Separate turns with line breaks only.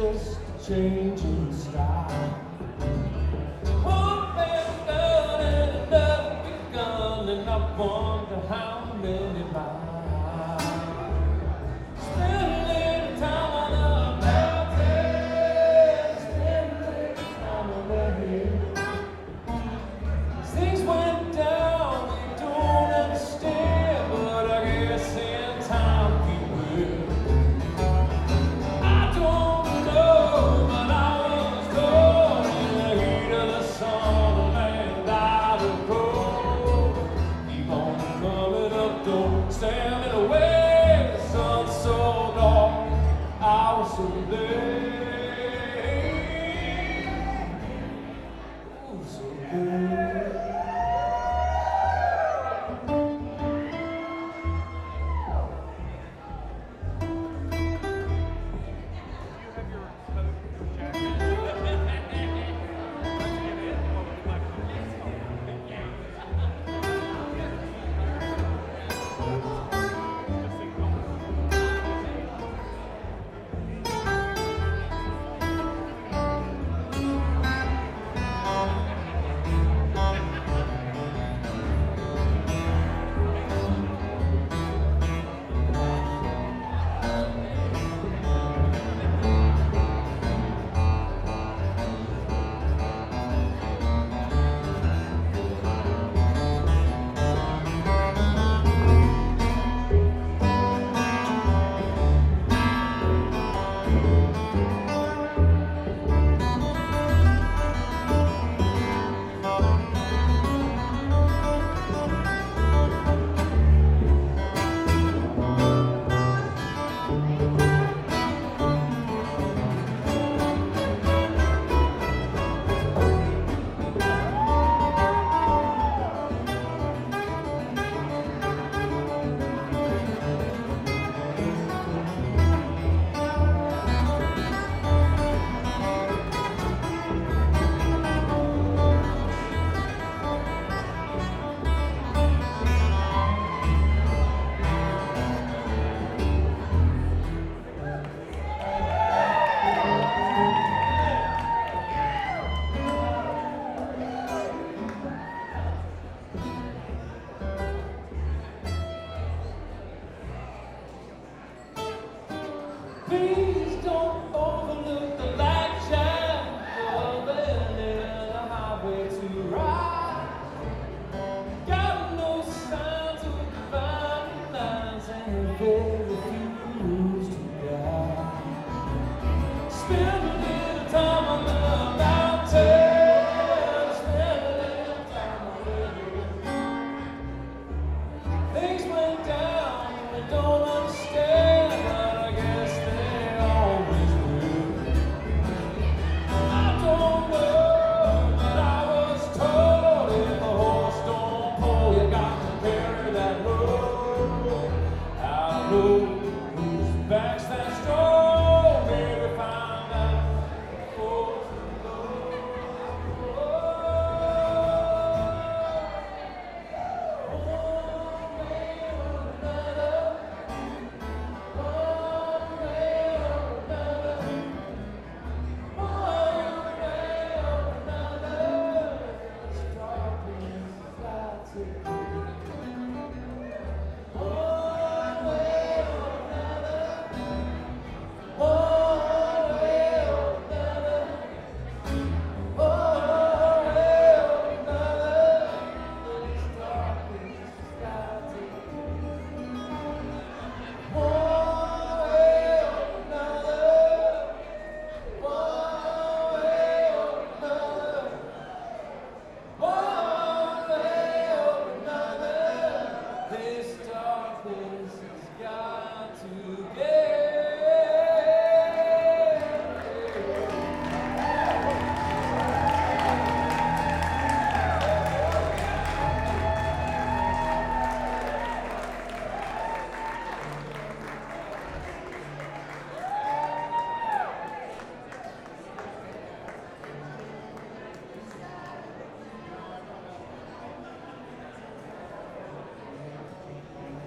just a change in style. One man done and another begun, and I wonder how many miles. Spending time on the mountain, spending time on the hill. Things went down, we don't understand, but I guess in time we will. I don't know, but I was caught in the heat of the sun, and I will go. Keep on coming up, don't stand in the way. The sun's so dark, I was so late. Ooh, so good. Please don't overlook the light shine for the highway to ride. Got no signs of divine lines and very few rules to guide. Spend